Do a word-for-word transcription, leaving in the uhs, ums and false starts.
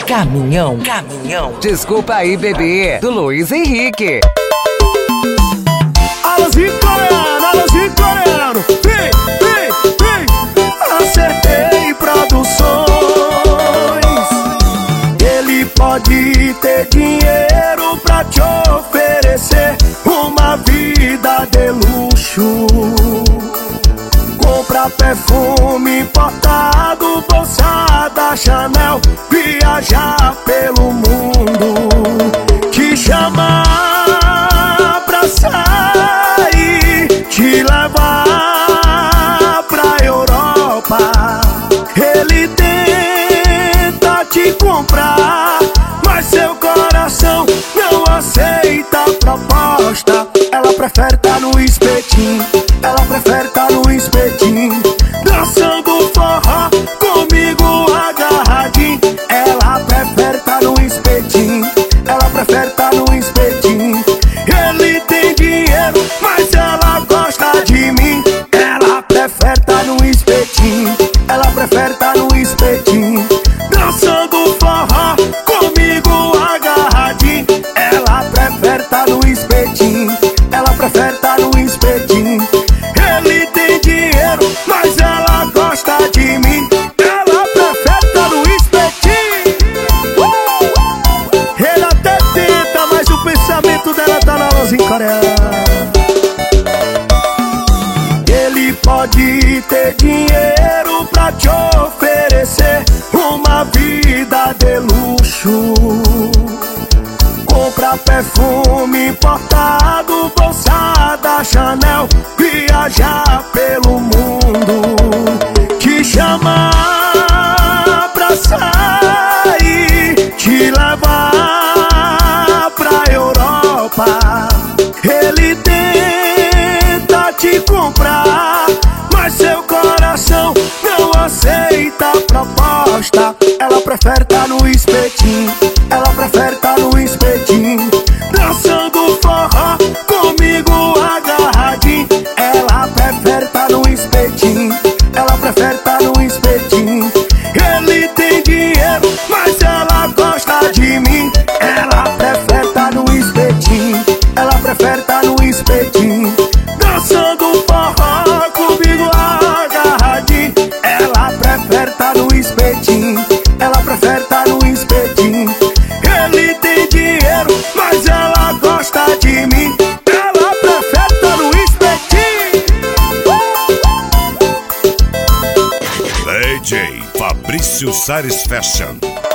Caminhão, caminhão. Desculpa aí, bebê, do Luiz Henrique. Alôzinho coreano, alôzinho coreano. Vem, vem, vem. Acertei Produções. Ele pode ter dinheiro pra te oferecer uma vida de luxo. Comprar perfume importado, bolsa da Chanel, viajar pelo mundo, te chamar pra sair, te levar pra Europa. Ele tenta te comprar, mas seu coração não aceita a proposta. Ela prefere tá no espetinho, ela prefere tá no espetinho, dançando forró comigo agarradinho. Ela prefere tá no espetinho, ela prefere tá no espetinho. Ele tem dinheiro, mas ela gosta de mim. Ela prefere tá no espetinho, ela prefere tá no espetinho, dançando forró comigo agarradinho. Ela prefere tá no espetinho, ela prefere tá no espetinho. Ele tem dinheiro, mas ela gosta de mim. Ela prefere tá no espetinho. uh! Ele até tenta, mas o pensamento dela tá na alôzinho coreano. Ele pode ter dinheiro pra te oferecer uma vida de luxo. Comprar perfume importado, bolsa da Chanel, viajar pelo mundo, te chamar pra sair, te levar pra Europa. Ele tenta te comprar, mas seu coração não aceita a proposta. Ela prefere tá no espetinho, ela prefere tá no espetinho, dançando forró comigo agarradinho. Ela prefere tá no espetinho, ela prefere tá no espetinho. Ele tem dinheiro, mas ela gosta de mim. Ela prefere tá no espetinho, ela prefere tá no espetinho, dançando forró comigo agarradinho. Ela prefere tá no espetinho, ela prefere tá no espetinho. Ele tem dinheiro, mas ela gosta de mim. Ela prefere tá no espetinho. D J Fabrício Sares Fashion.